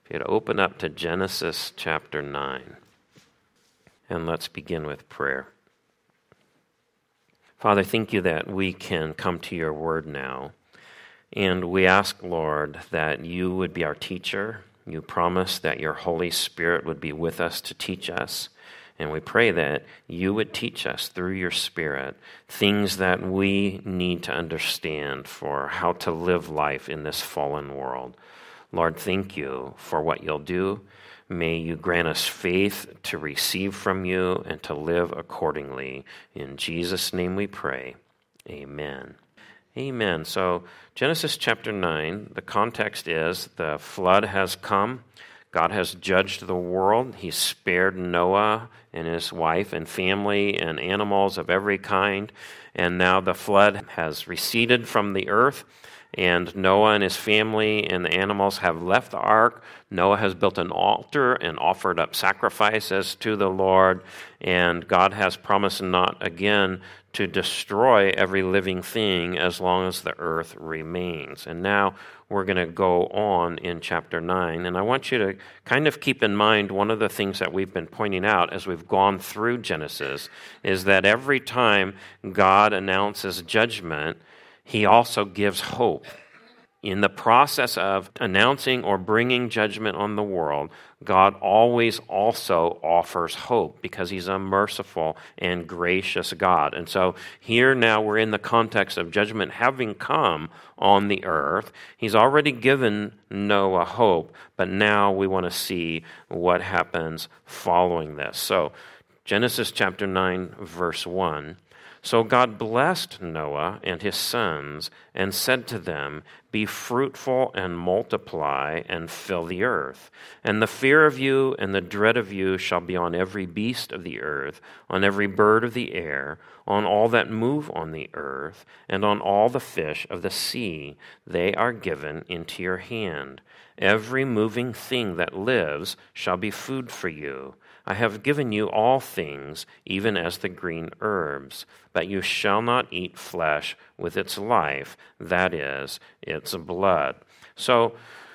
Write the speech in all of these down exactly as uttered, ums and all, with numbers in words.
If you'd open up to Genesis chapter nine, and let's begin with prayer. Father, thank you that we can come to your word now, and we ask, Lord, that you would be our teacher. You promised that your Holy Spirit would be with us to teach us, and we pray that you would teach us through your Spirit things that we need to understand for how to live life in this fallen world. Lord, thank you for what you'll do. May you grant us faith to receive from you and to live accordingly. In Jesus' name we pray. Amen. Amen. So Genesis chapter nine, the context is the flood has come. God has judged the world. He spared Noah and his wife and family and animals of every kind. And now the flood has receded from the earth. And Noah and his family and the animals have left the ark. Noah has built an altar and offered up sacrifices to the Lord. And God has promised not again to destroy every living thing as long as the earth remains. And now we're going to go on in chapter nine. And I want you to kind of keep in mind one of the things that we've been pointing out as we've gone through Genesis is that every time God announces judgment, he also gives hope. In the process of announcing or bringing judgment on the world, God always also offers hope because he's a merciful and gracious God. And so here now we're in the context of judgment having come on the earth. He's already given Noah hope, but now we want to see what happens following this. So Genesis chapter nine, verse one. So God blessed Noah and his sons and said to them, "Be fruitful and multiply and fill the earth. And the fear of you and the dread of you shall be on every beast of the earth, on every bird of the air, on all that move on the earth, and on all the fish of the sea. They are given into your hand. Every moving thing that lives shall be food for you. I have given you all things, even as the green herbs, but you shall not eat flesh with its life, that is, its blood." So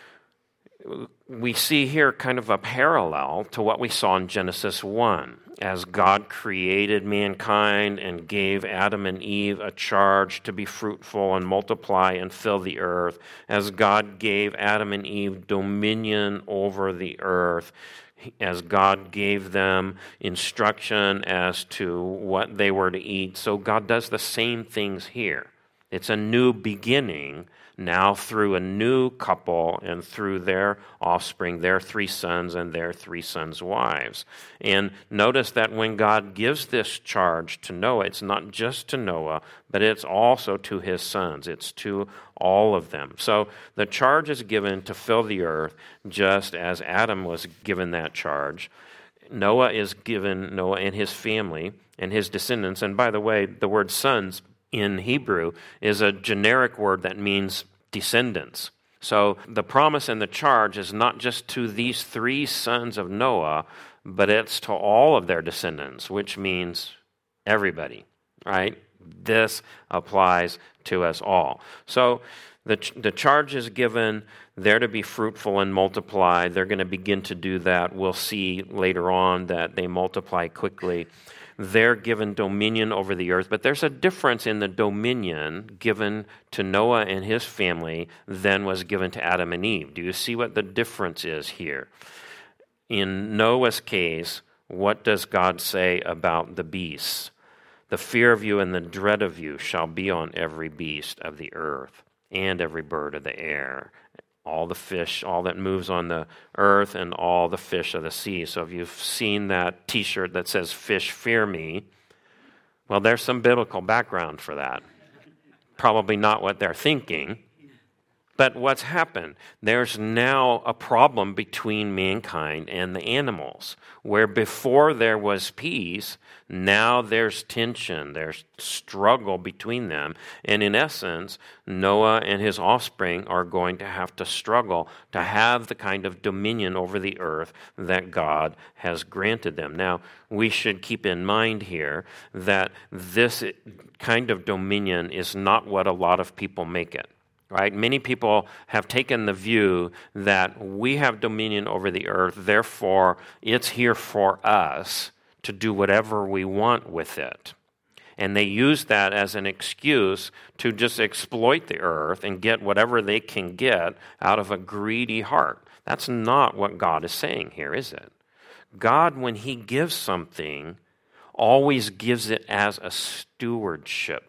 we see here kind of a parallel to what we saw in Genesis one. As God created mankind and gave Adam and Eve a charge to be fruitful and multiply and fill the earth, as God gave Adam and Eve dominion over the earth, as God gave them instruction as to what they were to eat, so God does the same things here. It's a new beginning now through a new couple and through their offspring, their three sons and their three sons' wives. And notice that when God gives this charge to Noah, it's not just to Noah, but it's also to his sons. It's to all of them. So the charge is given to fill the earth just as Adam was given that charge. Noah is given, Noah and his family and his descendants. And by the way, the word sons in Hebrew is a generic word that means descendants. So the promise and the charge is not just to these three sons of Noah, but it's to all of their descendants, which means everybody, right? This applies to us all. So the, the charge is given. They're to be fruitful and multiply. They're going to begin to do that. We'll see later on that they multiply quickly. They're given dominion over the earth, but there's a difference in the dominion given to Noah and his family than was given to Adam and Eve. Do you see what the difference is here? In Noah's case, what does God say about the beasts? The fear of you and the dread of you shall be on every beast of the earth and every bird of the air, all the fish, all that moves on the earth, and all the fish of the sea. So if you've seen that T-shirt that says, "Fish fear me," well, there's some biblical background for that. Probably not what they're thinking. But what's happened? There's now a problem between mankind and the animals, where before there was peace, now there's tension, there's struggle between them. And in essence, Noah and his offspring are going to have to struggle to have the kind of dominion over the earth that God has granted them. Now, we should keep in mind here that this kind of dominion is not what a lot of people make it. right? Many people have taken the view that we have dominion over the earth, therefore it's here for us to do whatever we want with it. And they use that as an excuse to just exploit the earth and get whatever they can get out of a greedy heart. That's not what God is saying here, is it? God, when he gives something, always gives it as a stewardship.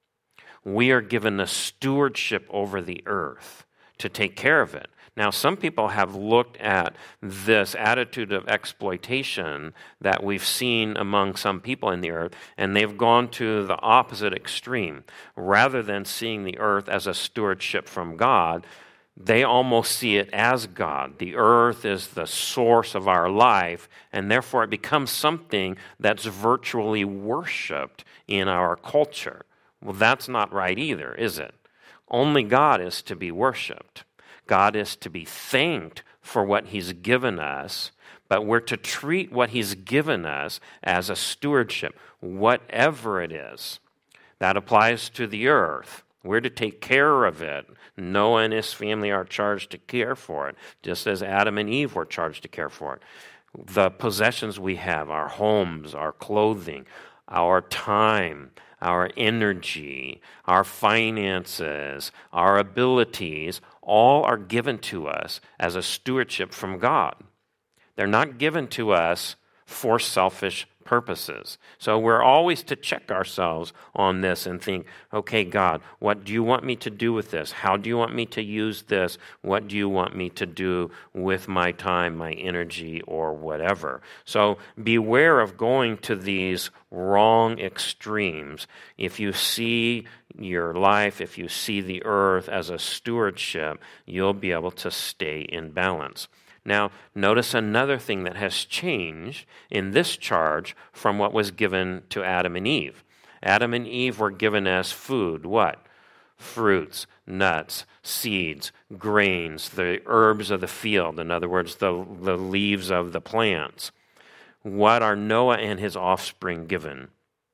We are given a stewardship over the earth to take care of it. Now, some people have looked at this attitude of exploitation that we've seen among some people in the earth, and they've gone to the opposite extreme. Rather than seeing the earth as a stewardship from God, they almost see it as God. The earth is the source of our life, and therefore it becomes something that's virtually worshipped in our culture. Well, that's not right either, is it? Only God is to be worshipped. God is to be thanked for what he's given us, but we're to treat what he's given us as a stewardship, whatever it is. That applies to the earth. We're to take care of it. Noah and his family are charged to care for it, just as Adam and Eve were charged to care for it. The possessions we have, our homes, our clothing, our time, our energy, our finances, our abilities, all are given to us as a stewardship from God. They're not given to us for selfish purposes. So we're always to check ourselves on this and think, okay, God, what do you want me to do with this? How do you want me to use this? What do you want me to do with my time, my energy, or whatever? So beware of going to these wrong extremes. If you see your life, if you see the earth as a stewardship, you'll be able to stay in balance. Now, notice another thing that has changed in this charge from what was given to Adam and Eve. Adam and Eve were given as food, what? Fruits, nuts, seeds, grains, the herbs of the field, in other words, the, the leaves of the plants. What are Noah and his offspring given?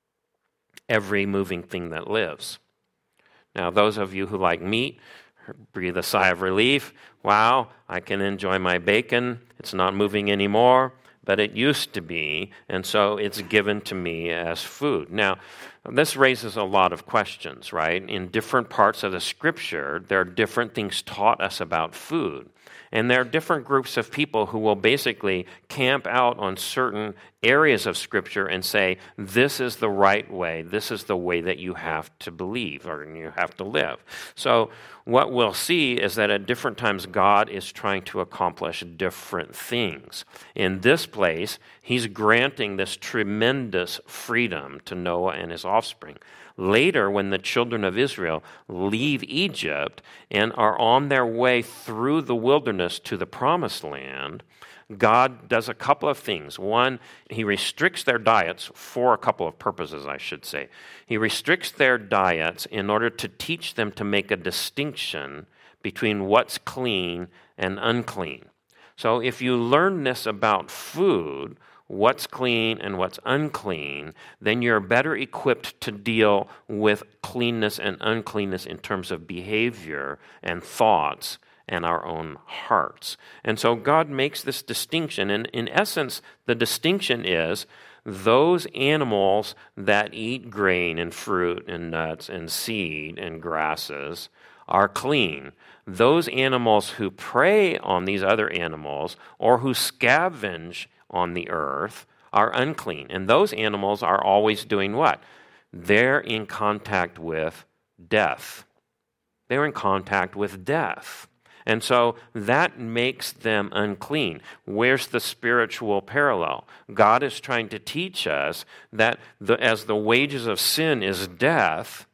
Every moving thing that lives. Now, those of you who like meat, breathe a sigh of relief. Wow, I can enjoy my bacon. It's not moving anymore, but it used to be, and so it's given to me as food. Now, this raises a lot of questions, right? In different parts of the Scripture, there are different things taught us about food. And there are different groups of people who will basically camp out on certain areas of Scripture and say, this is the right way, this is the way that you have to believe or you have to live. So what we'll see is that at different times God is trying to accomplish different things. In this place, he's granting this tremendous freedom to Noah and his offspring. Later, when the children of Israel leave Egypt and are on their way through the wilderness to the promised land, God does a couple of things. One, he restricts their diets for a couple of purposes, I should say. He restricts their diets in order to teach them to make a distinction between what's clean and unclean. So if you learn this about food, what's clean and what's unclean, then you're better equipped to deal with cleanness and uncleanness in terms of behavior and thoughts and our own hearts. And so God makes this distinction, and in essence, the distinction is those animals that eat grain and fruit and nuts and seed and grasses are clean. Those animals who prey on these other animals or who scavenge on the earth are unclean. And those animals are always doing what? They're in contact with death. They're in contact with death. And so that makes them unclean. Where's the spiritual parallel? God is trying to teach us that the, as the wages of sin is death,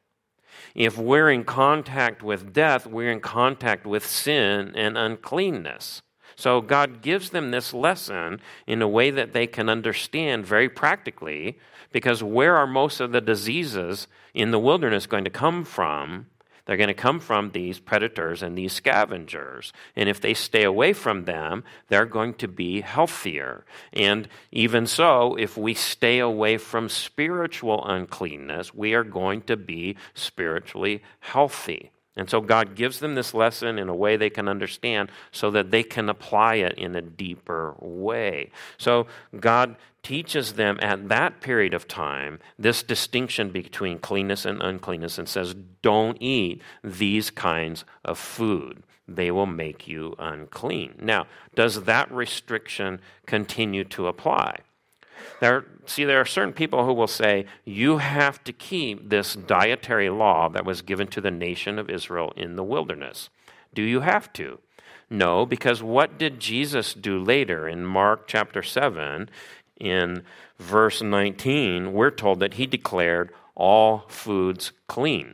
if we're in contact with death, we're in contact with sin and uncleanness. So God gives them this lesson in a way that they can understand very practically, because where are most of the diseases in the wilderness going to come from? They're going to come from these predators and these scavengers. And if they stay away from them, they're going to be healthier. And even so, if we stay away from spiritual uncleanness, we are going to be spiritually healthy. And so God gives them this lesson in a way they can understand so that they can apply it in a deeper way. So God teaches them at that period of time this distinction between cleanness and uncleanness and says, don't eat these kinds of food. They will make you unclean. Now, does that restriction continue to apply? There, see, there are certain people who will say, you have to keep this dietary law that was given to the nation of Israel in the wilderness. Do you have to? No, because what did Jesus do later in Mark chapter seven? In verse nineteen, we're told that he declared all foods clean.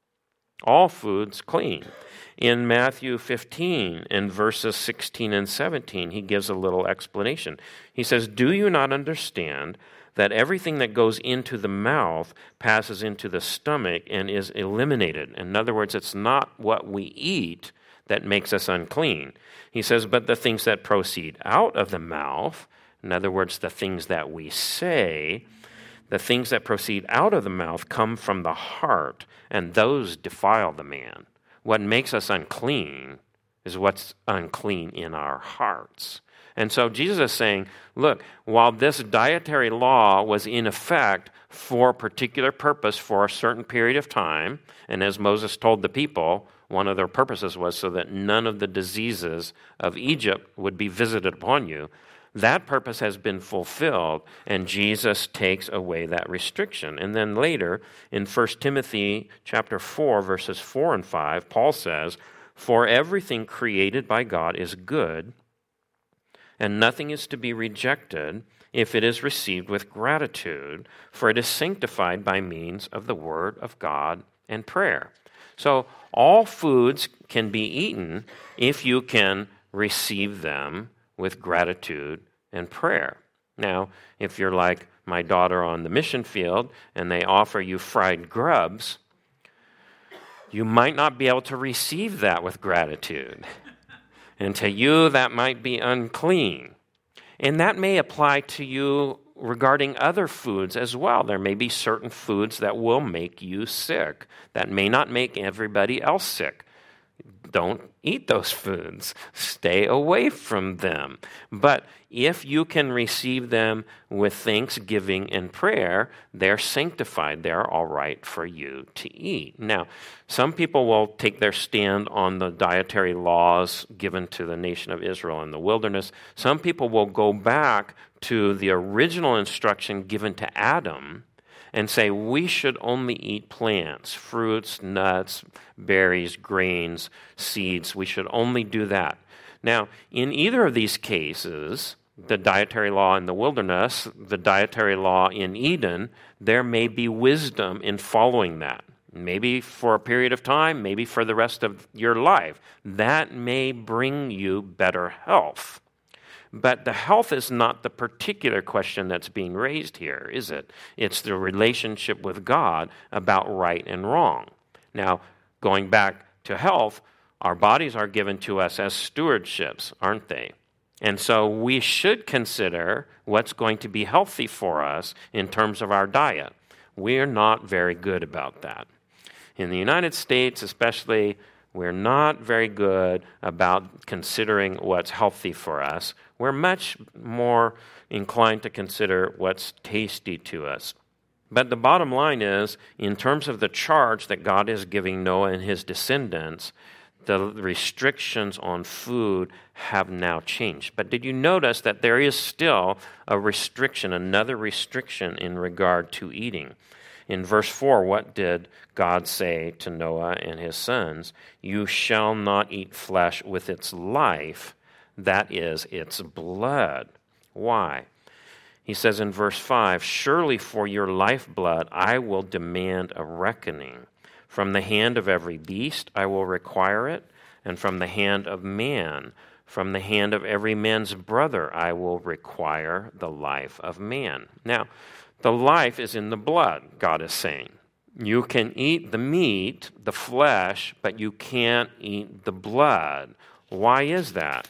All foods clean. In Matthew fifteen, in verses sixteen and seventeen, he gives a little explanation. He says, do you not understand that everything that goes into the mouth passes into the stomach and is eliminated? In other words, it's not what we eat that makes us unclean. He says, but the things that proceed out of the mouth, in other words, the things that we say, the things that proceed out of the mouth come from the heart, and those defile the man. What makes us unclean is what's unclean in our hearts. And so Jesus is saying, look, while this dietary law was in effect for a particular purpose for a certain period of time, and as Moses told the people, one of their purposes was so that none of the diseases of Egypt would be visited upon you, that purpose has been fulfilled, and Jesus takes away that restriction. And then later, in First Timothy chapter four, verses four and five, Paul says, for everything created by God is good, and nothing is to be rejected if it is received with gratitude, for it is sanctified by means of the word of God and prayer. So all foods can be eaten if you can receive them with gratitude and prayer. Now, if you're like my daughter on the mission field and they offer you fried grubs, you might not be able to receive that with gratitude. And to you, that might be unclean. And that may apply to you regarding other foods as well. There may be certain foods that will make you sick, that may not make everybody else sick. Don't eat those foods. Stay away from them. But if you can receive them with thanksgiving and prayer, they're sanctified. They're all right for you to eat. Now, some people will take their stand on the dietary laws given to the nation of Israel in the wilderness. Some people will go back to the original instruction given to Adam and say we should only eat plants, fruits, nuts, berries, grains, seeds. We should only do that. Now, in either of these cases, the dietary law in the wilderness, the dietary law in Eden, there may be wisdom in following that. Maybe for a period of time, maybe for the rest of your life. That may bring you better health. But the health is not the particular question that's being raised here, is it? It's the relationship with God about right and wrong. Now, going back to health, our bodies are given to us as stewardships, aren't they? And so we should consider what's going to be healthy for us in terms of our diet. We're not very good about that. In the United States, especially, we're not very good about considering what's healthy for us. We're much more inclined to consider what's tasty to us. But the bottom line is, in terms of the charge that God is giving Noah and his descendants, the restrictions on food have now changed. But did you notice that there is still a restriction, another restriction in regard to eating? In verse four, what did God say to Noah and his sons? You shall not eat flesh with its life, that is, its blood. Why? He says in verse five, surely for your lifeblood I will demand a reckoning. From the hand of every beast I will require it, and from the hand of man, from the hand of every man's brother I will require the life of man. Now, the life is in the blood, God is saying. You can eat the meat, the flesh, but you can't eat the blood. Why is that?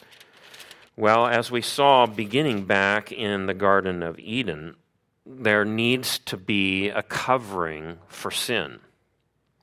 Well, as we saw beginning back in the Garden of Eden, there needs to be a covering for sin.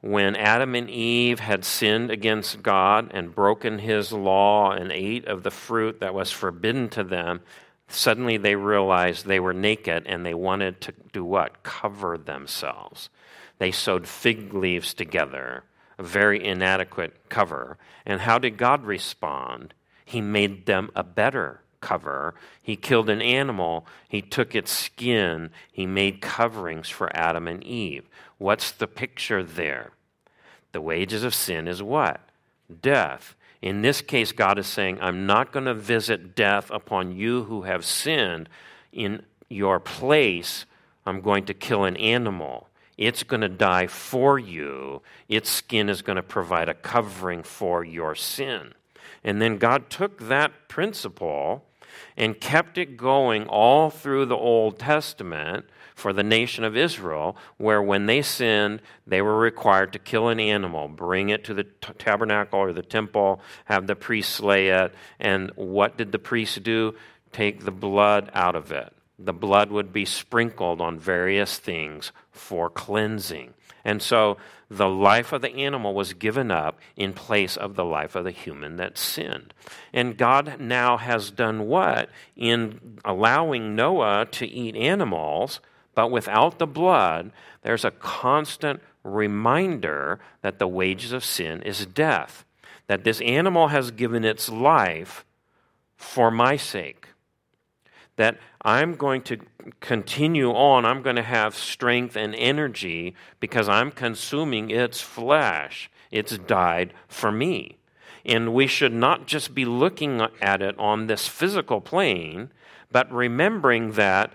when Adam and Eve had sinned against God and broken his law and ate of the fruit that was forbidden to them, suddenly they realized they were naked and they wanted to do what? Cover themselves. They sewed fig leaves together, a very inadequate cover. And how did God respond? He made them a better cover. He killed an animal. He took its skin. He made coverings for Adam and Eve. What's the picture there? The wages of sin is what? Death. In this case, God is saying, I'm not going to visit death upon you who have sinned. In your place, I'm going to kill an animal. It's going to die for you. Its skin is going to provide a covering for your sin. And then God took that principle and kept it going all through the Old Testament for the nation of Israel, where when they sinned, they were required to kill an animal, bring it to the t- tabernacle or the temple, have the priest slay it. And what did the priest do? Take the blood out of it. The blood would be sprinkled on various things for cleansing. And so the life of the animal was given up in place of the life of the human that sinned. And God now has done what? In allowing Noah to eat animals, but without the blood, there's a constant reminder that the wages of sin is death. That this animal has given its life for my sake. That I'm going to continue on, I'm going to have strength and energy because I'm consuming its flesh. It's died for me. And we should not just be looking at it on this physical plane, but remembering that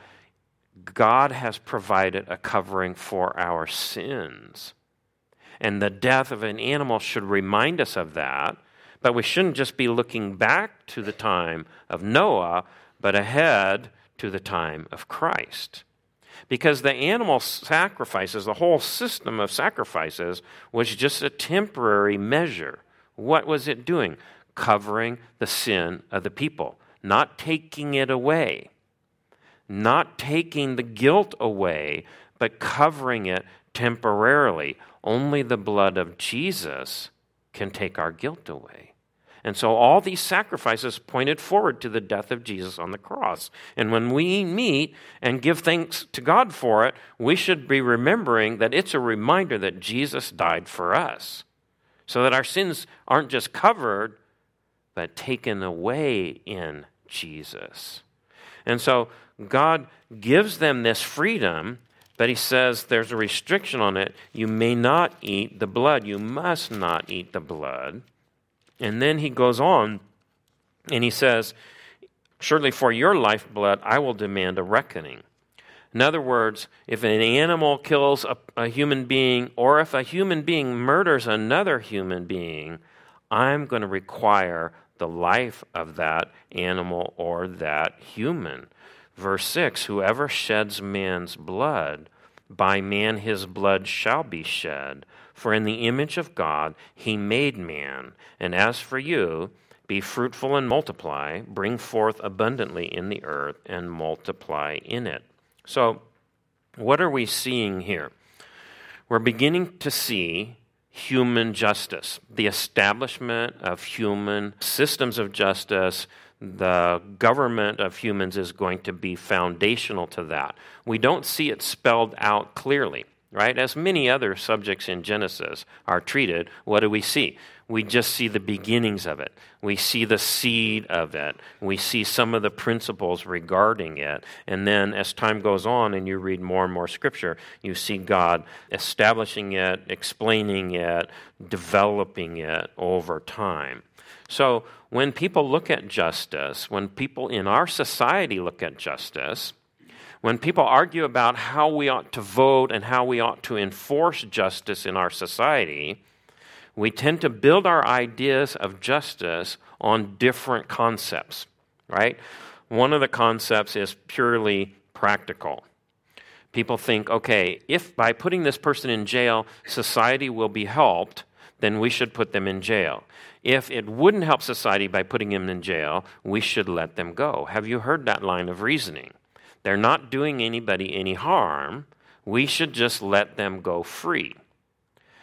God has provided a covering for our sins. And the death of an animal should remind us of that, but we shouldn't just be looking back to the time of Noah, but ahead to the time of Christ. Because the animal sacrifices, the whole system of sacrifices, was just a temporary measure. What was it doing? Covering the sin of the people, not taking it away. Not taking the guilt away, but covering it temporarily. Only the blood of Jesus can take our guilt away. And so all these sacrifices pointed forward to the death of Jesus on the cross. And when we meet and give thanks to God for it, we should be remembering that it's a reminder that Jesus died for us, so that our sins aren't just covered, but taken away in Jesus. And so God gives them this freedom, but he says there's a restriction on it. You may not eat the blood. You must not eat the blood. And then he goes on and he says, surely for your lifeblood I will demand a reckoning. In other words, if an animal kills a, a human being, or if a human being murders another human being, I'm going to require the life of that animal or that human. Verse six, whoever sheds man's blood, by man his blood shall be shed. For in the image of God he made man. And as for you, be fruitful and multiply, bring forth abundantly in the earth and multiply in it. So, what are we seeing here? We're beginning to see human justice, the establishment of human systems of justice. The government of humans is going to be foundational to that. We don't see it spelled out clearly, right? As many other subjects in Genesis are treated, what do we see? We just see the beginnings of it. We see the seed of it. We see some of the principles regarding it. And then as time goes on and you read more and more scripture, you see God establishing it, explaining it, developing it over time. So when people look at justice, when people in our society look at justice, when people argue about how we ought to vote and how we ought to enforce justice in our society, we tend to build our ideas of justice on different concepts, right? One of the concepts is purely practical. People think, okay, if by putting this person in jail, society will be helped, then we should put them in jail. If it wouldn't help society by putting them in jail, we should let them go. Have you heard that line of reasoning? They're not doing anybody any harm. We should just let them go free.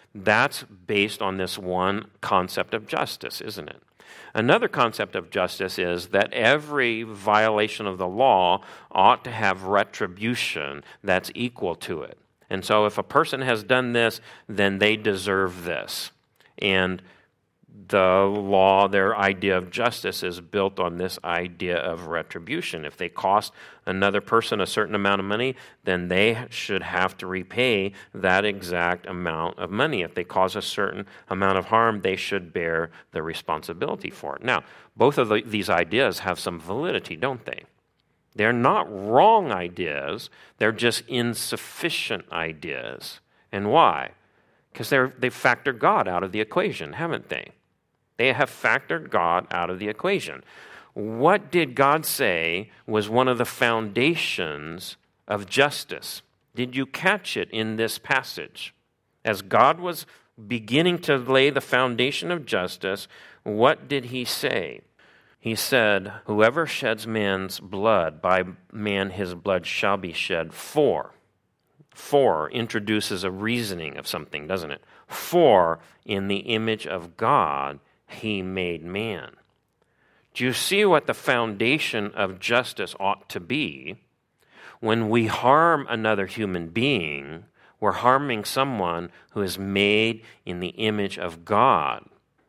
That's based on this one concept of justice, isn't it? Another concept of justice is that every violation of the law ought to have retribution that's equal to it. And so if a person has done this, then they deserve this. And the law, their idea of justice is built on this idea of retribution. If they cost another person a certain amount of money, then they should have to repay that exact amount of money. If they cause a certain amount of harm, they should bear the responsibility for it. Now, both of the, these ideas have some validity, don't they? They're not wrong ideas. They're just insufficient ideas. And why? Because they're, they factor God out of the equation, haven't they? They have factored God out of the equation. What did God say was one of the foundations of justice? Did you catch it in this passage? As God was beginning to lay the foundation of justice, what did he say? He said, whoever sheds man's blood, by man his blood shall be shed for. For introduces a reasoning of something, doesn't it? For in the image of God he made man. Do you see what the foundation of justice ought to be? When we harm another human being, we're harming someone who is made in the image of God.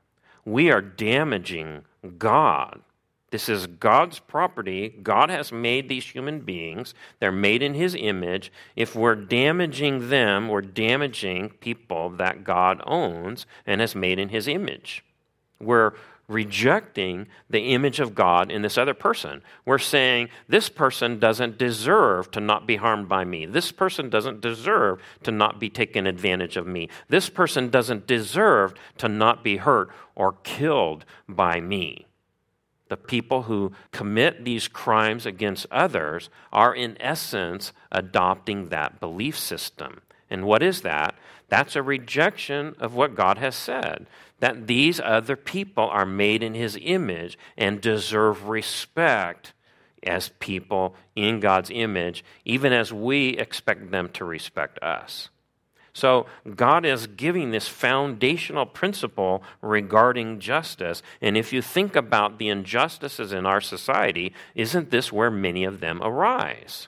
We are damaging God. This is God's property. God has made these human beings. They're made in his image. If we're damaging them, we're damaging people that God owns and has made in his image. We're rejecting the image of God in this other person. We're saying, this person doesn't deserve to not be harmed by me. This person doesn't deserve to not be taken advantage of me. This person doesn't deserve to not be hurt or killed by me. The people who commit these crimes against others are in essence adopting that belief system. And what is that? That's a rejection of what God has said, that these other people are made in his image and deserve respect as people in God's image, even as we expect them to respect us. So God is giving this foundational principle regarding justice. And if you think about the injustices in our society, isn't this where many of them arise?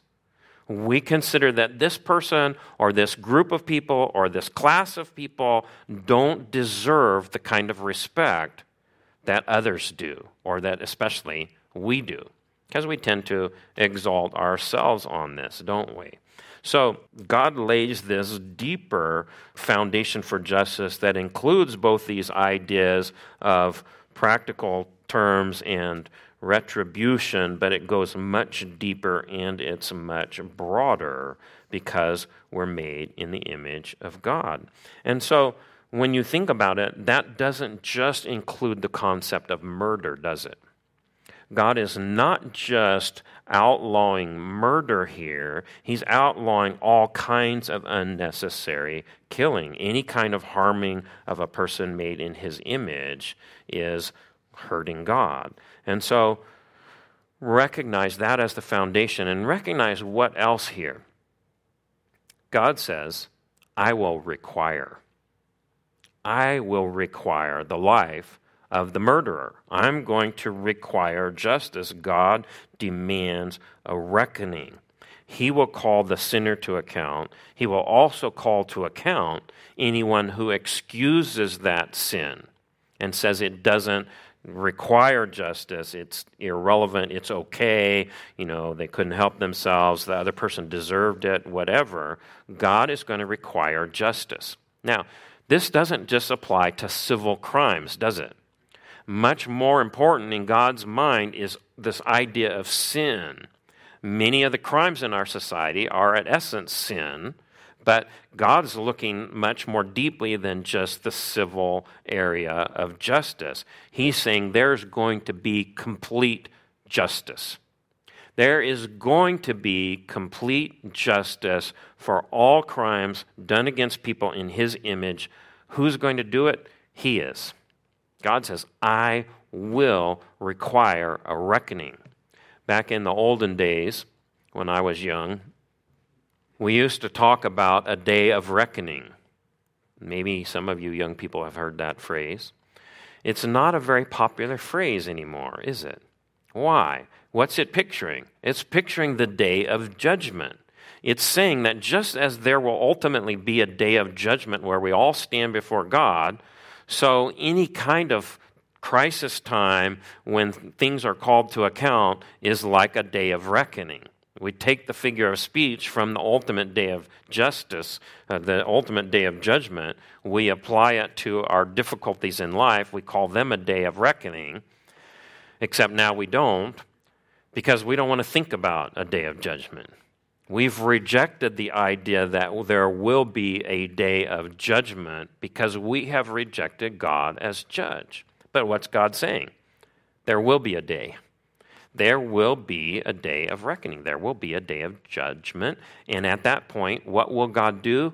We consider that this person or this group of people or this class of people don't deserve the kind of respect that others do, or that especially we do, because we tend to exalt ourselves on this, don't we? So God lays this deeper foundation for justice that includes both these ideas of practical terms and retribution, but it goes much deeper and it's much broader because we're made in the image of God. And so when you think about it, that doesn't just include the concept of murder, does it? God is not just outlawing murder here. He's outlawing all kinds of unnecessary killing. Any kind of harming of a person made in his image is hurting God. And so recognize that as the foundation, and recognize what else here. God says, I will require. I will require the life of the murderer. I'm going to require justice. God demands a reckoning. He will call the sinner to account. He will also call to account anyone who excuses that sin and says it doesn't require justice, it's irrelevant, it's okay, you know, they couldn't help themselves, the other person deserved it, whatever. God is going to require justice. Now, this doesn't just apply to civil crimes, does it? Much more important in God's mind is this idea of sin. Many of the crimes in our society are at essence sin, but God's looking much more deeply than just the civil area of justice. He's saying there's going to be complete justice. There is going to be complete justice for all crimes done against people in his image. Who's going to do it? He is. God says, I will require a reckoning. Back in the olden days, when I was young, we used to talk about a day of reckoning. Maybe some of you young people have heard that phrase. It's not a very popular phrase anymore, is it? Why? What's it picturing? It's picturing the day of judgment. It's saying that just as there will ultimately be a day of judgment where we all stand before God, so any kind of crisis time when things are called to account is like a day of reckoning. We take the figure of speech from the ultimate day of justice, uh, the ultimate day of judgment. We apply it to our difficulties in life. We call them a day of reckoning, except now we don't, because we don't want to think about a day of judgment. We've rejected the idea that there will be a day of judgment because we have rejected God as judge. But what's God saying? There will be a day. There will be a day of reckoning. There will be a day of judgment. And at that point, what will God do?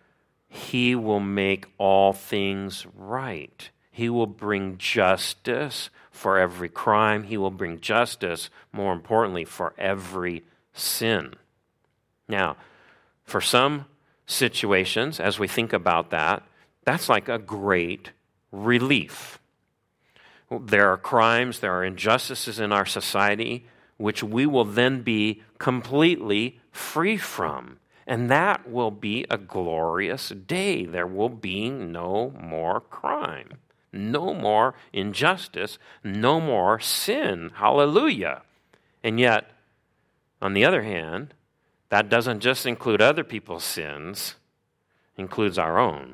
He will make all things right. He will bring justice for every crime. He will bring justice, more importantly, for every sin. Now, for some situations, as we think about that, that's like a great relief. There are crimes, there are injustices in our society, which we will then be completely free from. And that will be a glorious day. There will be no more crime, no more injustice, no more sin. Hallelujah. And yet, on the other hand, that doesn't just include other people's sins, it includes our own.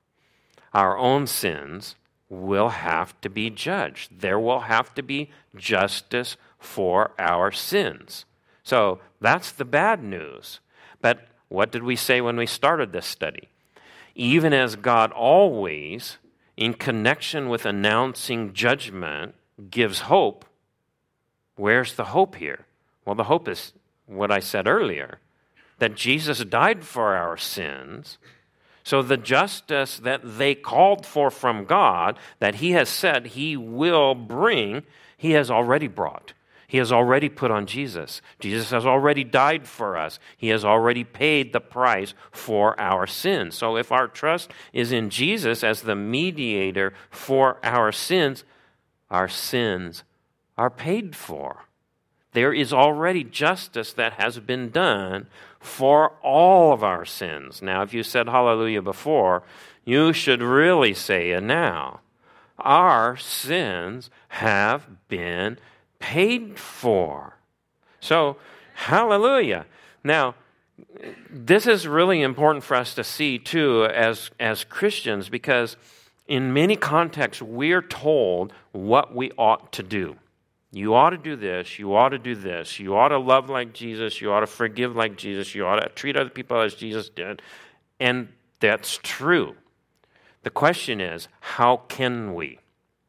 Our own sins will have to be judged. There will have to be justice for our sins. So that's the bad news. But what did we say when we started this study? Even as God always, in connection with announcing judgment, gives hope, where's the hope here? Well, the hope is what I said earlier, that Jesus died for our sins. So the justice that they called for from God, that he has said he will bring, he has already brought. He has already put on Jesus. Jesus has already died for us. He has already paid the price for our sins. So if our trust is in Jesus as the mediator for our sins, our sins are paid for. There is already justice that has been done for all of our sins. Now, if you said hallelujah before, you should really say it now. Our sins have been paid for. So, hallelujah. Now, this is really important for us to see, too, as, as Christians, because in many contexts, we're told what we ought to do. You ought to do this, you ought to do this, you ought to love like Jesus, you ought to forgive like Jesus, you ought to treat other people as Jesus did. And that's true. The question is, how can we?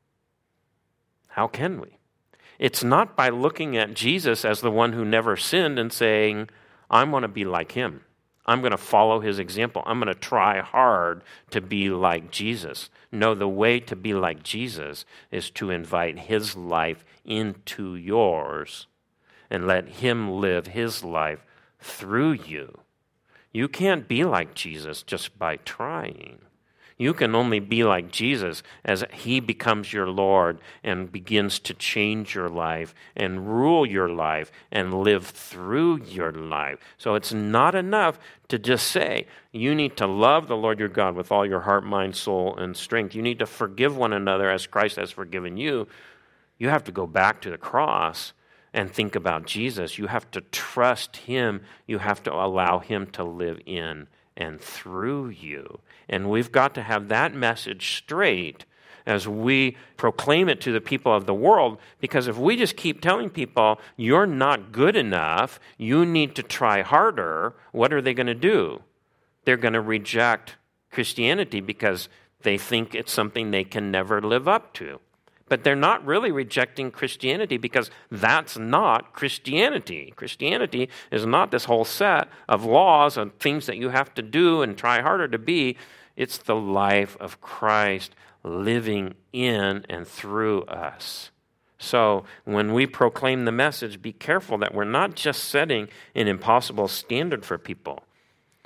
How can we? It's not by looking at Jesus as the one who never sinned and saying, I'm going to be like him. I'm going to follow his example. I'm going to try hard to be like Jesus. No, the way to be like Jesus is to invite his life into yours and let him live his life through you. You can't be like Jesus just by trying. You can only be like Jesus as he becomes your Lord and begins to change your life and rule your life and live through your life. So it's not enough to just say, you need to love the Lord your God with all your heart, mind, soul, and strength. You need to forgive one another as Christ has forgiven you. You have to go back to the cross and think about Jesus. You have to trust him. You have to allow him to live in and through you. And we've got to have that message straight as we proclaim it to the people of the world, because if we just keep telling people, you're not good enough, you need to try harder, what are they going to do? They're going to reject Christianity because they think it's something they can never live up to. But they're not really rejecting Christianity because that's not Christianity. Christianity is not this whole set of laws and things that you have to do and try harder to be. It's the life of Christ living in and through us. So when we proclaim the message, be careful that we're not just setting an impossible standard for people.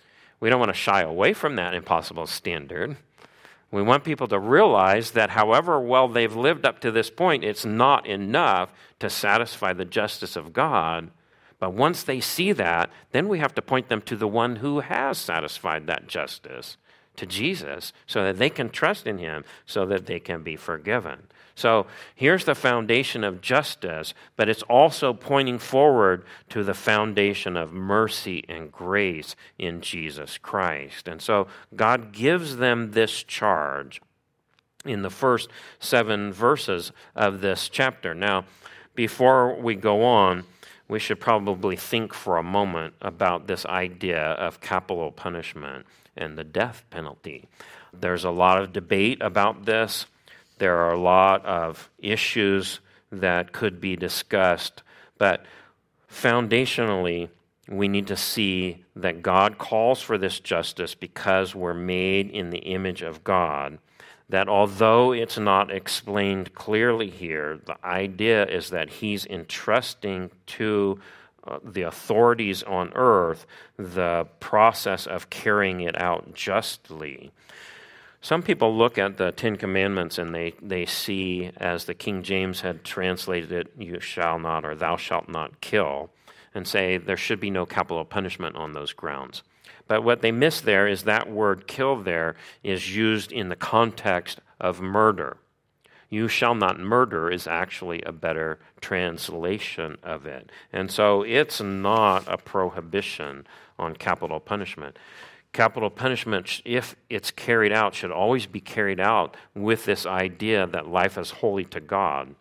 we don't want to shy away from that impossible standard. We want people to realize that however well they've lived up to this point, it's not enough to satisfy the justice of God. But once they see that, then we have to point them to the one who has satisfied that justice, to Jesus, so that they can trust in him, so that they can be forgiven. So here's the foundation of justice, but it's also pointing forward to the foundation of mercy and grace in Jesus Christ. And so God gives them this charge in the first seven verses of this chapter. Now, before we go on, we should probably think for a moment about this idea of capital punishment and the death penalty. There's a lot of debate about this. There are a lot of issues that could be discussed, but foundationally, we need to see that God calls for this justice because we're made in the image of God, that although it's not explained clearly here, the idea is that he's entrusting to uh, the authorities on earth the process of carrying it out justly. Some people look at the Ten Commandments and they, they see, as the King James had translated it, you shall not or thou shalt not kill, and say there should be no capital punishment on those grounds. But what they miss there is that word kill there is used in the context of murder. You shall not murder is actually a better translation of it. And so it's not a prohibition on capital punishment. Capital punishment, if it's carried out, should always be carried out with this idea that life is holy to God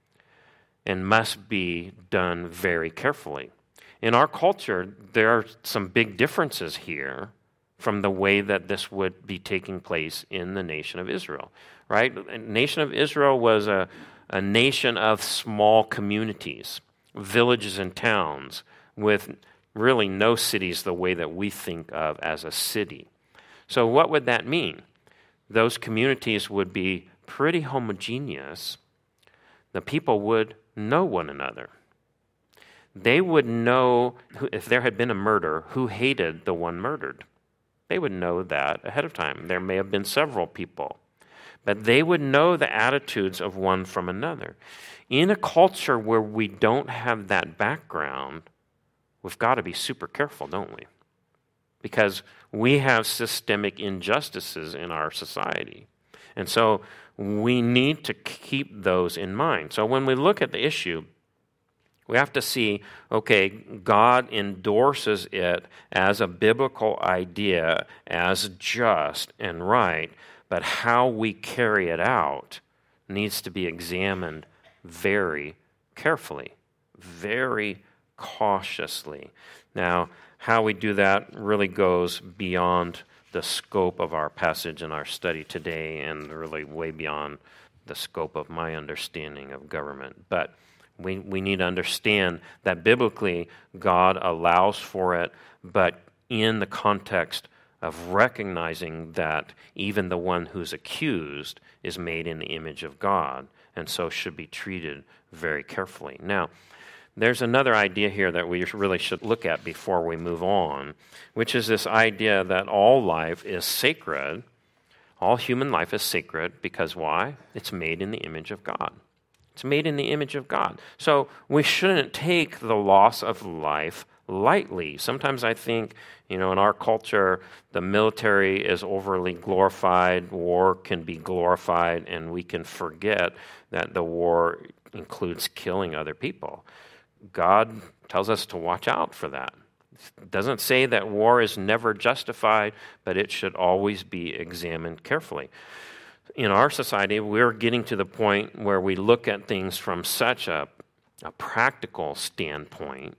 and must be done very carefully. In our culture, there are some big differences here from the way that this would be taking place in the nation of Israel, right? The nation of Israel was a, a nation of small communities, villages and towns with really no cities the way that we think of as a city. So what would that mean? Those communities would be pretty homogeneous. The people would know one another. They would know, if there had been a murder, who hated the one murdered. They would know that ahead of time. There may have been several people, but they would know the attitudes of one from another. In a culture where we don't have that background, we've got to be super careful, don't we? Because we have systemic injustices in our society. And so we need to keep those in mind. So when we look at the issue, we have to see, okay, God endorses it as a biblical idea, as just and right, but how we carry it out needs to be examined very carefully, very cautiously. Now, how we do that really goes beyond the scope of our passage and our study today, and really way beyond the scope of my understanding of government. But we, we need to understand that biblically, God allows for it, but in the context of recognizing that even the one who's accused is made in the image of God, and so should be treated very carefully. Now, there's another idea here that we really should look at before we move on, which is this idea that all life is sacred. All human life is sacred because why? It's made in the image of God. It's made in the image of God. So we shouldn't take the loss of life lightly. Sometimes I think, you know, in our culture, the military is overly glorified, war can be glorified, and we can forget that the war includes killing other people. God tells us to watch out for that. It doesn't say that war is never justified, but it should always be examined carefully. In our society, we're getting to the point where we look at things from such a, a practical standpoint,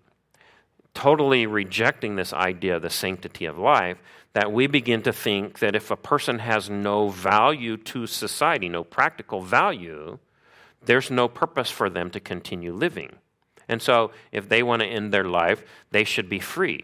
totally rejecting this idea of the sanctity of life, that we begin to think that if a person has no value to society, no practical value, there's no purpose for them to continue living. And so if they want to end their life, they should be free.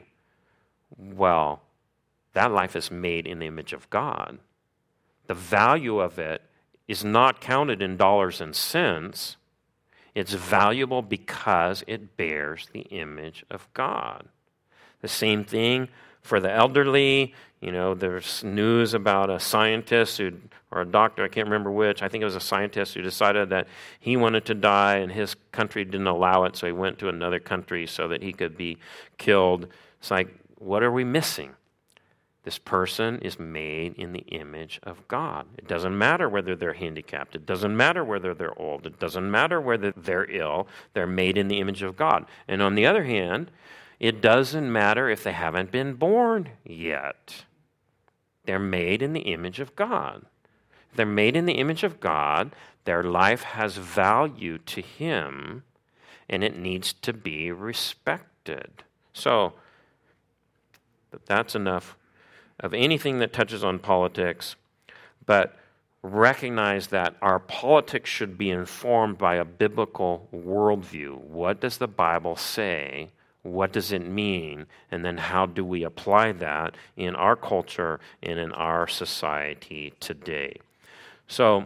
Well, that life is made in the image of God. The value of it is not counted in dollars and cents. It's valuable because it bears the image of God. The same thing For the elderly, you know, there's news about a scientist who, or a doctor, I can't remember which, I think it was a scientist who decided that he wanted to die and his country didn't allow it, so he went to another country so that he could be killed. It's like, what are we missing? This person is made in the image of God. It doesn't matter whether they're handicapped. It doesn't matter whether they're old. It doesn't matter whether they're ill. They're made in the image of God. And on the other hand, it doesn't matter if they haven't been born yet. They're made in the image of God. If they're made in the image of God, their life has value to Him, and it needs to be respected. So, that's enough of anything that touches on politics, but recognize that our politics should be informed by a biblical worldview. What does the Bible say? What does it mean? And then how do we apply that in our culture and in our society today? So,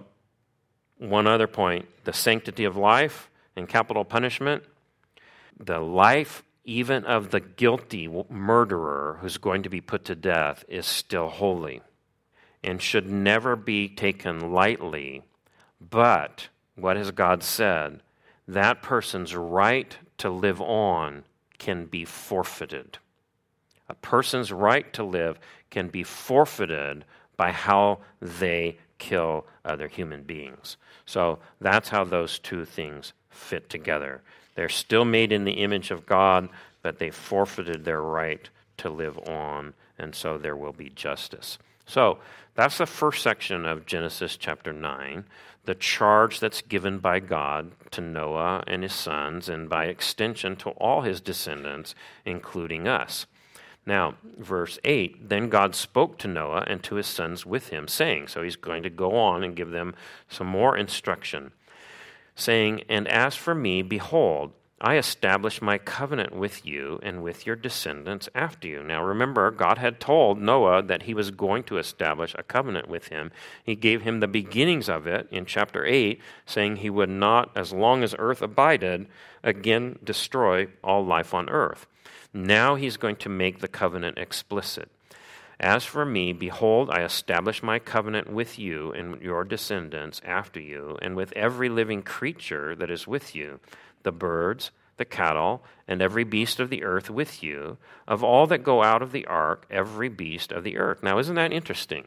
one other point, the sanctity of life and capital punishment. The life even of the guilty murderer who's going to be put to death is still holy and should never be taken lightly. But what has God said? That person's right to live on can be forfeited. A person's right to live can be forfeited by how they kill other human beings. So that's how those two things fit together. They're still made in the image of God, but they forfeited their right to live on, and so there will be justice. So that's the first section of Genesis chapter nine, the charge that's given by God to Noah and his sons, and by extension to all his descendants, including us. Now, verse eight, then God spoke to Noah and to his sons with him, saying, so he's going to go on and give them some more instruction, saying, and as for me, behold, I establish my covenant with you and with your descendants after you. Now remember, God had told Noah that he was going to establish a covenant with him. He gave him the beginnings of it in chapter eight, saying he would not, as long as earth abided, again destroy all life on earth. Now he's going to make the covenant explicit. As for me, behold, I establish my covenant with you and your descendants after you, and with every living creature that is with you, the birds, the cattle, and every beast of the earth with you, of all that go out of the ark, every beast of the earth. Now, isn't that interesting?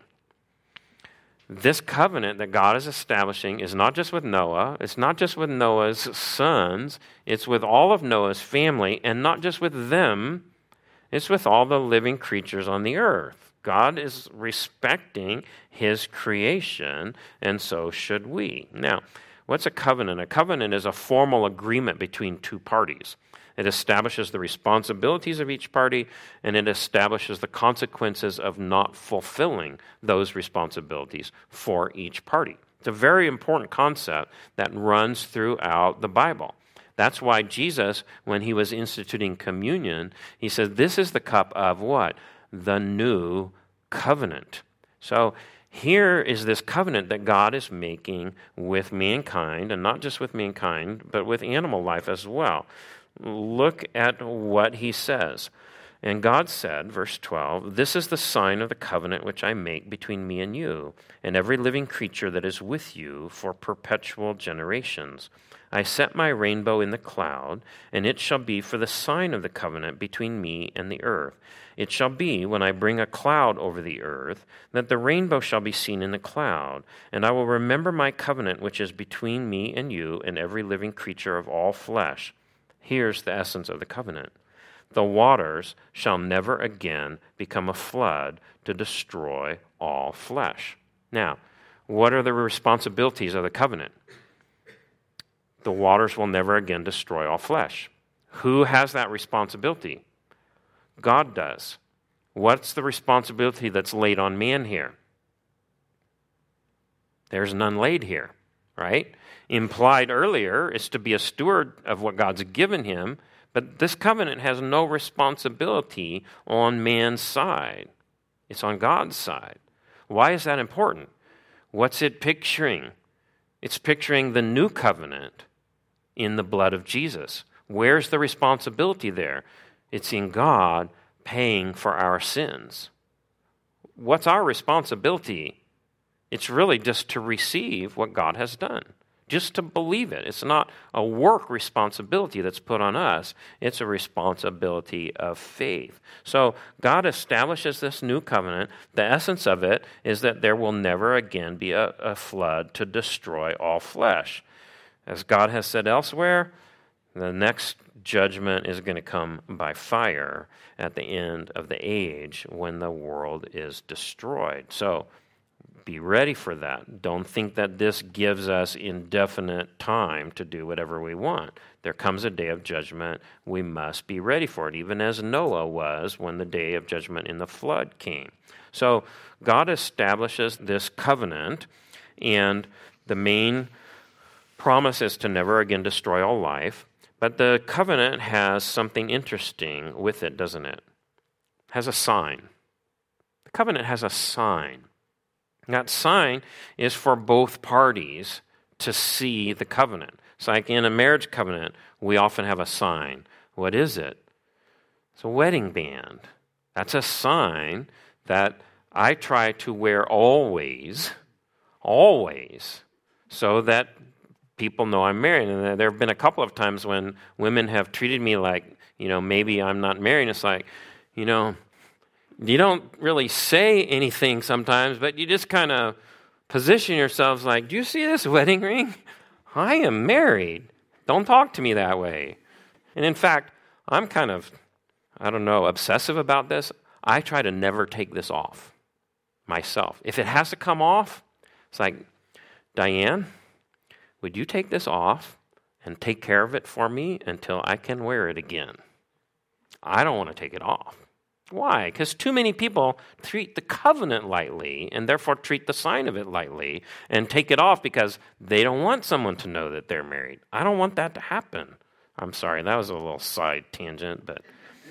This covenant that God is establishing is not just with Noah, it's not just with Noah's sons, it's with all of Noah's family, and not just with them, it's with all the living creatures on the earth. God is respecting his creation, and so should we. Now, what's a covenant? A covenant is a formal agreement between two parties. It establishes the responsibilities of each party, and it establishes the consequences of not fulfilling those responsibilities for each party. It's a very important concept that runs throughout the Bible. That's why Jesus, when he was instituting communion, he said, this is the cup of what? The new covenant. So here is this covenant that God is making with mankind, and not just with mankind, but with animal life as well. Look at what he says. And God said, verse twelve, this is the sign of the covenant which I make between me and you, and every living creature that is with you for perpetual generations. I set my rainbow in the cloud, and it shall be for the sign of the covenant between me and the earth. It shall be, when I bring a cloud over the earth, that the rainbow shall be seen in the cloud, and I will remember my covenant which is between me and you and every living creature of all flesh. Here's the essence of the covenant. The waters shall never again become a flood to destroy all flesh. Now, what are the responsibilities of the covenant? The waters will never again destroy all flesh. Who has that responsibility? God does. What's the responsibility that's laid on man here? There's none laid here, right? Implied earlier is to be a steward of what God's given him, but this covenant has no responsibility on man's side. It's on God's side. Why is that important? What's it picturing? It's picturing the new covenant in the blood of Jesus. Where's the responsibility there? It's in God paying for our sins. What's our responsibility? It's really just to receive what God has done, just to believe it. It's not a work responsibility that's put on us. It's a responsibility of faith. So God establishes this new covenant. The essence of it is that there will never again be a, a flood to destroy all flesh. As God has said elsewhere, the next judgment is going to come by fire at the end of the age when the world is destroyed. So be ready for that. Don't think that this gives us indefinite time to do whatever we want. There comes a day of judgment. We must be ready for it, even as Noah was when the day of judgment in the flood came. So God establishes this covenant, and the main promise is to never again destroy all life. But the covenant has something interesting with it, doesn't it? It has a sign. The covenant has a sign. That sign is for both parties to see the covenant. It's like in a marriage covenant, we often have a sign. What is it? It's a wedding band. That's a sign that I try to wear always, always, so that people know I'm married. And there have been a couple of times when women have treated me like, you know, maybe I'm not married. It's like, you know, you don't really say anything sometimes, but you just kind of position yourselves like, do you see this wedding ring? I am married. Don't talk to me that way. And in fact, I'm kind of, I don't know, obsessive about this. I try to never take this off myself. If it has to come off, it's like, Diane, would you take this off and take care of it for me until I can wear it again? I don't want to take it off. Why? Because too many people treat the covenant lightly and therefore treat the sign of it lightly and take it off because they don't want someone to know that they're married. I don't want that to happen. I'm sorry, that was a little side tangent, but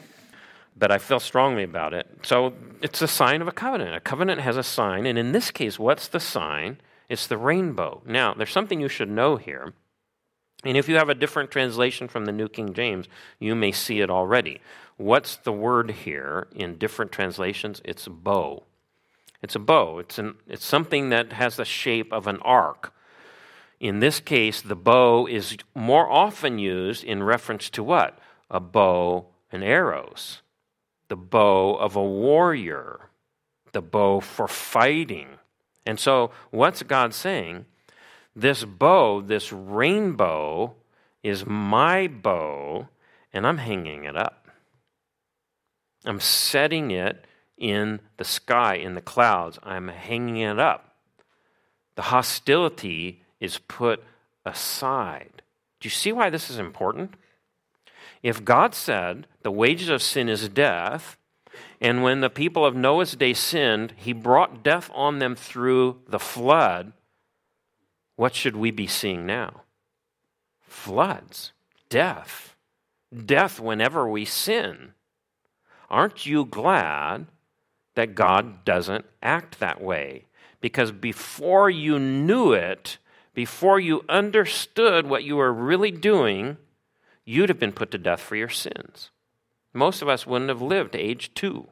but I feel strongly about it. So it's a sign of a covenant. A covenant has a sign, and in this case, what's the sign? It's the rainbow. Now, there's something you should know here. And if you have a different translation from the New King James, you may see it already. What's the word here in different translations? It's a bow. It's a bow. It's an, it's something that has the shape of an arc. In this case, the bow is more often used in reference to what? A bow and arrows. The bow of a warrior. The bow for fighting. And so what's God saying? This bow, this rainbow, is my bow, and I'm hanging it up. I'm setting it in the sky, in the clouds. I'm hanging it up. The hostility is put aside. Do you see why this is important? If God said the wages of sin is death, and when the people of Noah's day sinned, he brought death on them through the flood, what should we be seeing now? Floods, death, death whenever we sin. Aren't you glad that God doesn't act that way? Because before you knew it, before you understood what you were really doing, you'd have been put to death for your sins. Most of us wouldn't have lived to age two.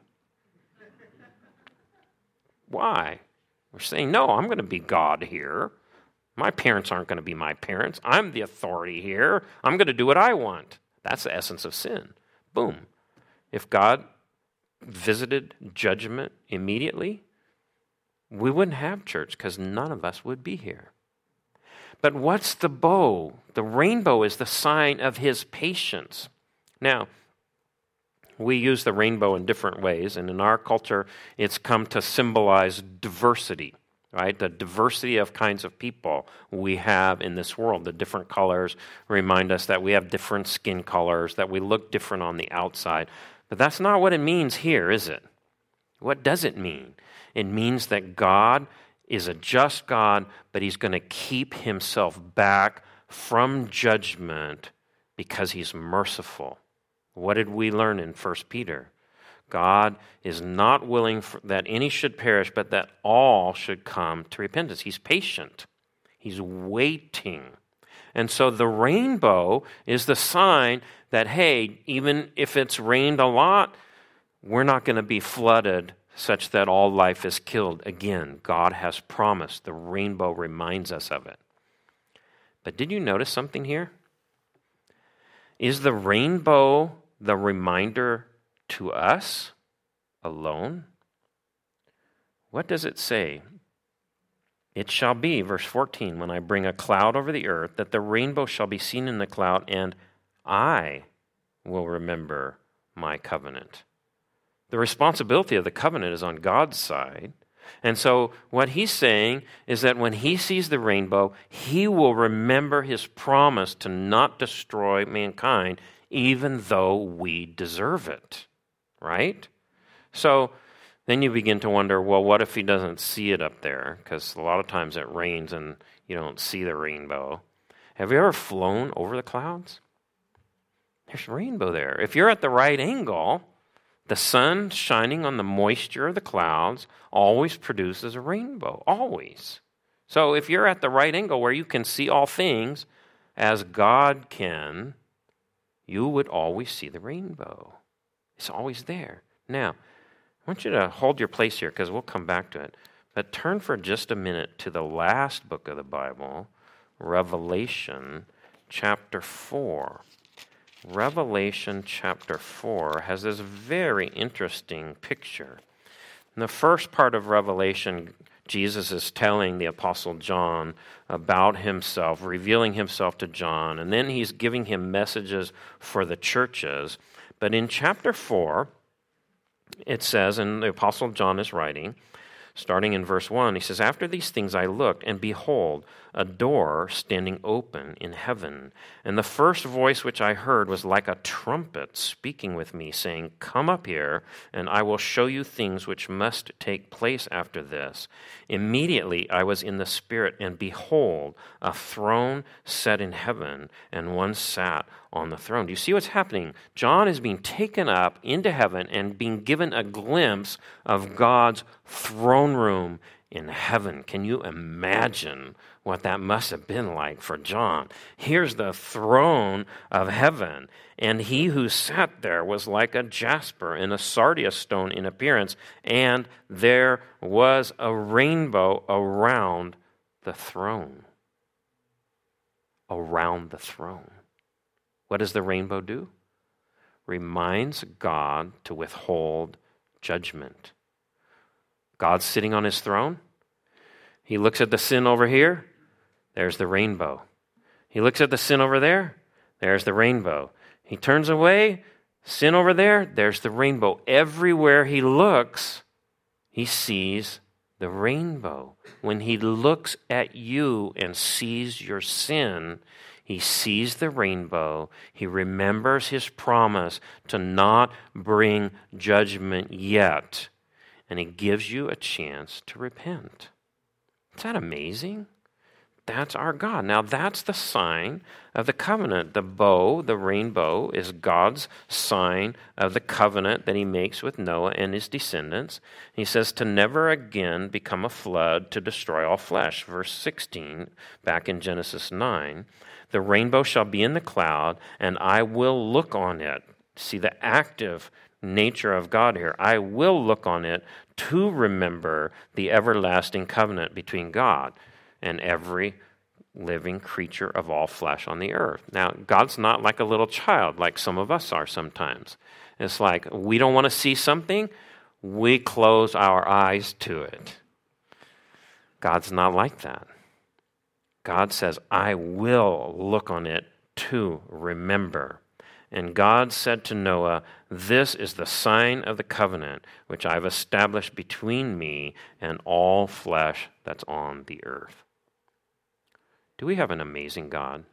Why? We're saying, no, I'm going to be God here. My parents aren't going to be my parents. I'm the authority here. I'm going to do what I want. That's the essence of sin. Boom. If God visited judgment immediately, we wouldn't have church because none of us would be here. But what's the bow? The rainbow is the sign of his patience. Now, we use the rainbow in different ways, and in our culture, it's come to symbolize diversity. Right? The diversity of kinds of people we have in this world. The different colors remind us that we have different skin colors, that we look different on the outside. But that's not what it means here, is it? What does it mean? It means that God is a just God, but he's going to keep himself back from judgment because he's merciful. What did we learn in First Peter? God is not willing for, that any should perish, but that all should come to repentance. He's patient. He's waiting. And so the rainbow is the sign that, hey, even if it's rained a lot, we're not going to be flooded such that all life is killed. Again, God has promised. The rainbow reminds us of it. But did you notice something here? Is the rainbow the reminder to us alone? What does it say? It shall be, verse fourteen, when I bring a cloud over the earth, that the rainbow shall be seen in the cloud, and I will remember my covenant. The responsibility of the covenant is on God's side. And so what he's saying is that when he sees the rainbow, he will remember his promise to not destroy mankind, even though we deserve it. Right? So then you begin to wonder, well, what if he doesn't see it up there? Because a lot of times it rains and you don't see the rainbow. Have you ever flown over the clouds? There's a rainbow there. If you're at the right angle, the sun shining on the moisture of the clouds always produces a rainbow, always. So if you're at the right angle where you can see all things as God can, you would always see the rainbow. It's always there. Now, I want you to hold your place here because we'll come back to it. But turn for just a minute to the last book of the Bible, Revelation chapter four. Revelation chapter four has this very interesting picture. In the first part of Revelation, Jesus is telling the Apostle John about himself, revealing himself to John, and then he's giving him messages for the churches. But in chapter four, it says, and the Apostle John is writing, starting in verse one, he says, after these things I looked, and behold, a door standing open in heaven. And the first voice which I heard was like a trumpet speaking with me, saying, come up here, and I will show you things which must take place after this. Immediately I was in the Spirit, and behold, a throne set in heaven, and one sat on the throne. Do you see what's happening? John is being taken up into heaven and being given a glimpse of God's throne room in heaven. Can you imagine what that must have been like for John? Here's the throne of heaven, and he who sat there was like a jasper and a sardius stone in appearance, and there was a rainbow around the throne. Around the throne. What does the rainbow do? Reminds God to withhold judgment. God's sitting on his throne. He looks at the sin over here. There's the rainbow. He looks at the sin over there. There's the rainbow. He turns away. Sin over there. There's the rainbow. Everywhere he looks, he sees the rainbow. When he looks at you and sees your sin, he sees the rainbow. He remembers his promise to not bring judgment yet. And he gives you a chance to repent. Is that amazing? That's our God. Now, that's the sign of the covenant. The bow, the rainbow, is God's sign of the covenant that he makes with Noah and his descendants. He says to never again become a flood to destroy all flesh. Verse sixteen, back in Genesis nine, the rainbow shall be in the cloud, and I will look on it. See the active nature of God here. I will look on it to remember the everlasting covenant between God and every living creature of all flesh on the earth. Now, God's not like a little child like some of us are sometimes. It's like we don't want to see something, we close our eyes to it. God's not like that. God says, I will look on it to remember. And God said to Noah, this is the sign of the covenant which I've established between me and all flesh that's on the earth. Do we have an amazing God?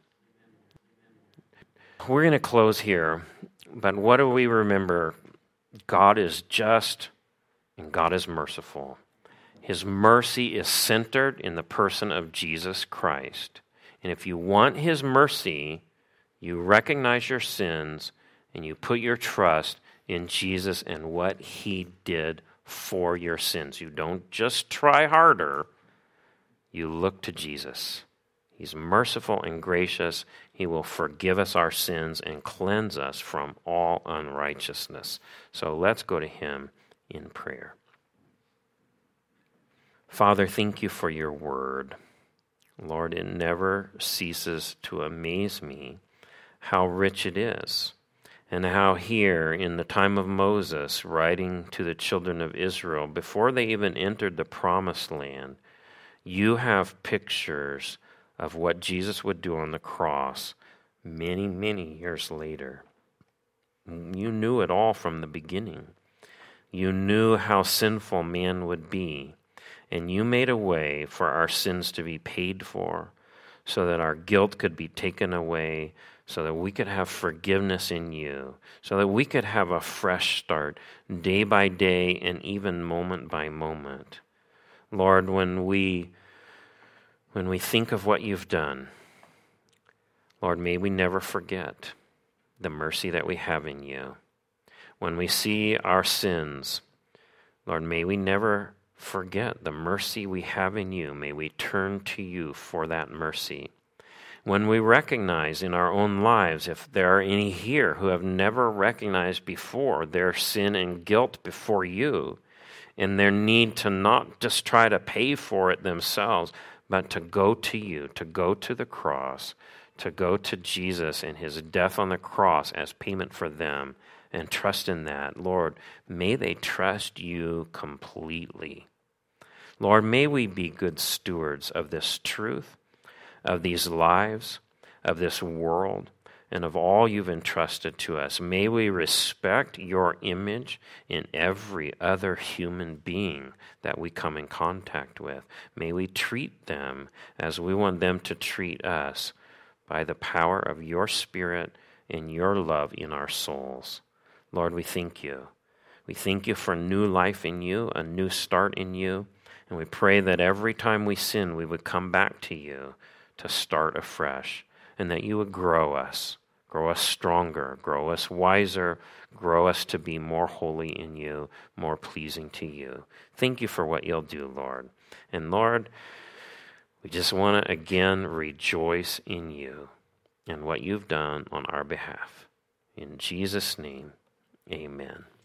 We're going to close here, but what do we remember? God is just and God is merciful. His mercy is centered in the person of Jesus Christ. And if you want his mercy, you recognize your sins and you put your trust in Jesus and what he did for your sins. You don't just try harder. You look to Jesus. He's merciful and gracious. He will forgive us our sins and cleanse us from all unrighteousness. So let's go to him in prayer. Father, thank you for your word. Lord, it never ceases to amaze me how rich it is, and how here in the time of Moses, writing to the children of Israel, before they even entered the promised land, you have pictures of what Jesus would do on the cross many, many years later. You knew it all from the beginning. You knew how sinful man would be, and you made a way for our sins to be paid for, so that our guilt could be taken away, so that we could have forgiveness in you, so that we could have a fresh start day by day and even moment by moment. Lord, when we when we think of what you've done, Lord, may we never forget the mercy that we have in you. When we see our sins, Lord, may we never forget the mercy we have in you. May we turn to you for that mercy. When we recognize in our own lives, if there are any here who have never recognized before their sin and guilt before you, and their need to not just try to pay for it themselves, but to go to you, to go to the cross, to go to Jesus and his death on the cross as payment for them, and trust in that. Lord, may they trust you completely. Lord, may we be good stewards of this truth, of these lives, of this world, and of all you've entrusted to us. May we respect your image in every other human being that we come in contact with. May we treat them as we want them to treat us, by the power of your Spirit and your love in our souls. Lord, we thank you. We thank you for new life in you, a new start in you, and we pray that every time we sin, we would come back to you to start afresh, and that you would grow us, grow us stronger, grow us wiser, grow us to be more holy in you, more pleasing to you. Thank you for what you'll do, Lord. And Lord, we just want to again rejoice in you and what you've done on our behalf. In Jesus' name, amen.